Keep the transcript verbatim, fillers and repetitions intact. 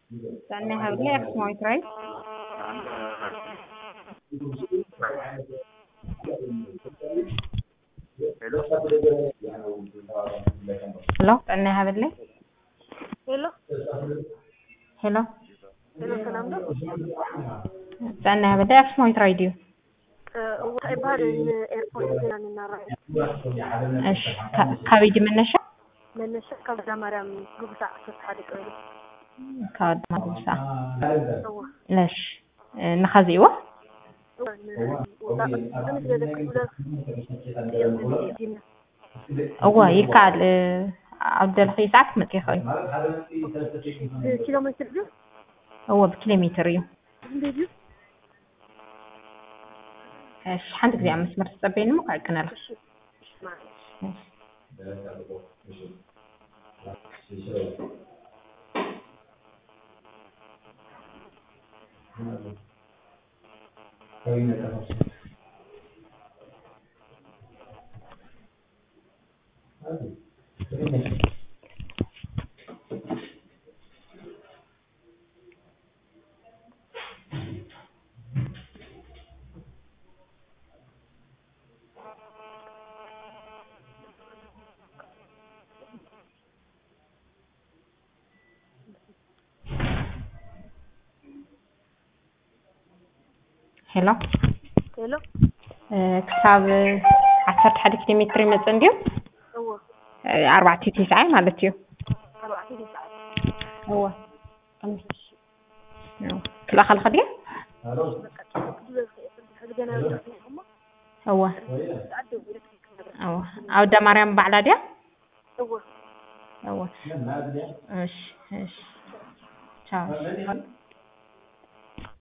Then I have left my right. Hello? Hello. Then I have left. Hello? Hello. Hello, ሰላም ነው? Then I have left my radio. ወጣይ ባህር ኤርፖርት ገና እናራይ እሺ ከቤት መነሻ መነሻ ከዛ ማርያም ጉብታ ተሳድቀ ካድማ ጉብሳ ነው ለሽ ንኸዚዋ እዋ ይካል عبدل خيسات متيخي كيلومتر جو هو بكيلومتر يو بيجو ايش عندك زي مسمار السبعين مو قاعد كنا لك هلا هلا كتاب عشرة حد كيلومتر مثلا ديو هو أربعة تسعة مالتيو أربعة تسعة هو كلا خل خديه هو هو أو دا مريم بعلاديا هو هو ايش ايش تشاو